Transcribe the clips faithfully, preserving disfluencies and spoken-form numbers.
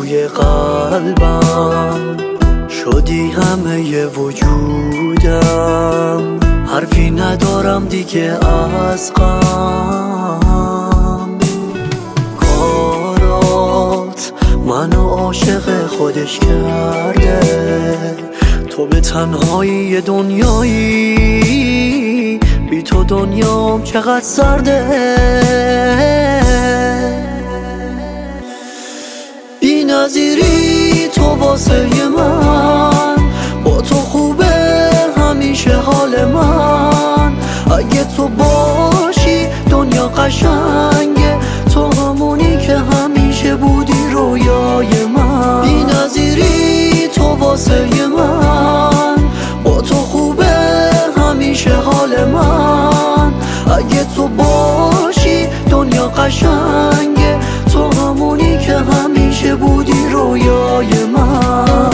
توی قلبم، شدی همه وجودم. حرفی ندارم دیگه از غم. کارات منو عاشق خودش کرده، تو به تنهایی دنیایی، بی تو دنیام چقدر سرده. بی نظیری تو واسه من، با تو خوبه همیشه حال من. اگه تو باشی دنیا قشنگه، تو همونی که همیشه بودی رویای من. بی نظیری تو واسه من، با تو خوبه همیشه حال من. اگه تو باشی دنیا قشنگه، تو همونی که همیشه بودی رویای من.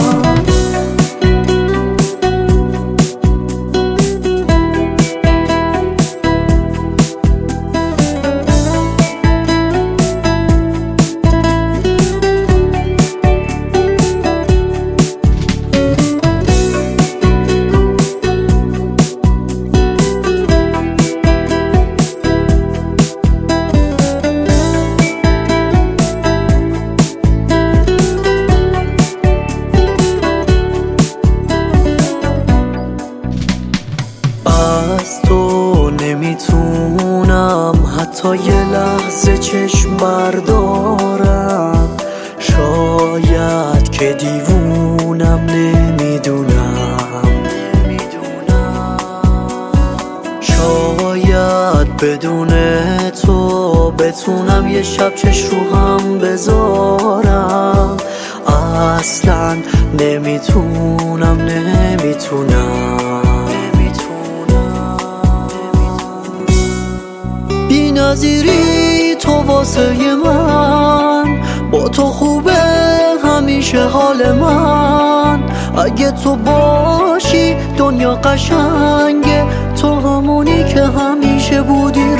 از تو نمیتونم حتی یه لحظه چشم بردارم. شاید که دیوونم، نمیدونم. شاید بدون تو بتونم یه شب چش رو هم بذارم. اصلا نمیتونم نمیتونم بی نظیری تو واسه من، با تو خوبه همیشه حال من. اگه تو باشی دنیا قشنگه، تو همونی که همیشه بودی